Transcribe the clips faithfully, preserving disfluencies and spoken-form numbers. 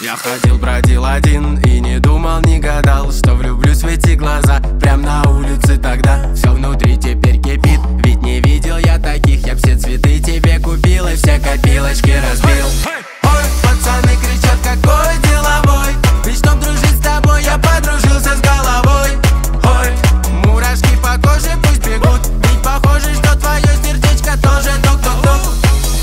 Я ходил, бродил один и не думал, не гадал, что влюблюсь в эти глаза прям на улице тогда. Все внутри теперь кипит, ведь не видел я таких. Я все цветы тебе купил и все копилочки разбил. Ой, пацаны кричат, какой деловой, ведь чтоб дружить с тобой, я подружился с головой. Ой, мурашки по коже пусть бегут, ведь похоже, что твое сердечко тоже тук-тук-тук.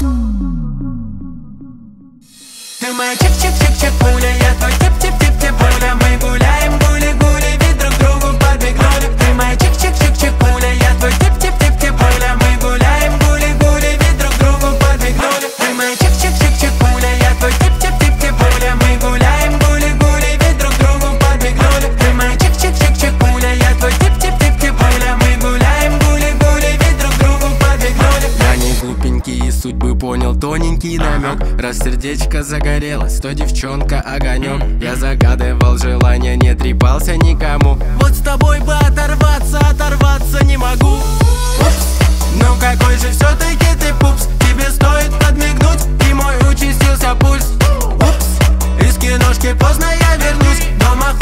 Ты моя чик-чик-чик-чик пуля, я твой тип-тип-тип-тип пуля. Мы гуляем, гули-гули, ведь друг другу подбегнули. Ты моя чик-чик-чик-чик пуля, я твой тип-тип-тип-тип пуля. Мы гуляем, гули-гули, ведь друг другу подбегнули. Ты моя чик-чик-чик-чик пуля, я твой тип-тип-тип-тип пуля. Мы гуляем, гули-гули, ведь друг другу подбегнули. Ты моя чик-чик-чик-чик пуля, я твой тип-тип-тип-тип пуля. Мы гуляем, гули-гули, ведь друг другу подбегнули. Я не глупенький, из судьбы понял тоненький намек. Раз сердечко загорелось, то девчонка огонек. Я загадывал желание, не трепался никому. Вот с тобой бы оторваться, оторваться не могу. Упс. Ну какой же все-таки ты пупс, тебе стоит подмигнуть, и мой участился пульс. Упс. Из киношки поздно я вернусь, дома